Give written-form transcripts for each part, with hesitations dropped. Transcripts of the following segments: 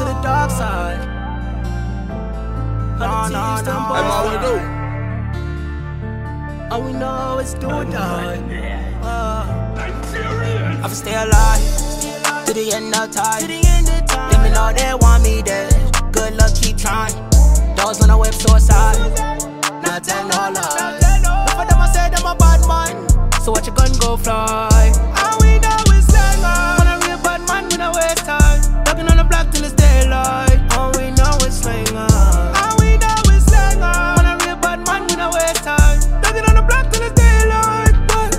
to the dark side. That's all we do. All we know is do or die. I can stay alive to the end of time. Let me know they want me dead. Good luck, keep trying. Those on the web suicide. Not tell no lie. Look for them, I say them a bad man. So what you gun go fly? All we know is slang. When a real bad man, we no waste time. Talking on the block till it's daylight. All we know is slang. All we know is slang. When a real bad man, we no waste time. Talking on the block till it's daylight.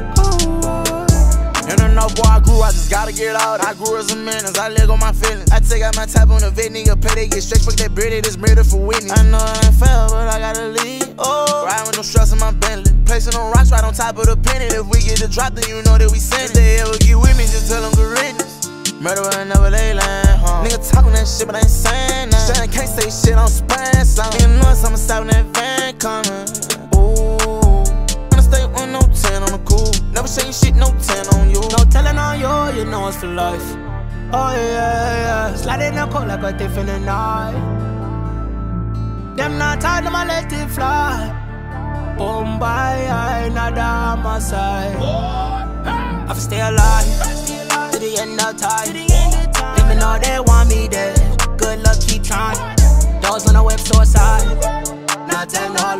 You don't know, boy, I grew, I just gotta get out. I grew as a menace, I leg on my feelings. I take out my type on the vet, nigga, pay, they get straight, fuck that bread, they just murder for Whitney. I know it ain't fair, but I gotta leave. Oh, riding with no stress in my Bentley. Placing on rocks right on top of the penny. If we get the drop, then you know that we send it. If they ever get with me, just tell them good riddance. Murder will never lay line, Nigga talking that shit, but I ain't saying that. Shit, can't say shit, I'm spraying something. Nigga know I'ma stop when that van coming. Ooh, wanna stay on no 10 on the cool. Never saying shit, no 10 on you. No telling on you, you know it's for life. Oh yeah. Slide in the cold like a thief in the night. Them not tired, them I let it fly. Bombay, nada on my side. I can stay alive to the end of time. Let me know they want me dead. Good luck, keep trying. Those on the web suicide. Not tell no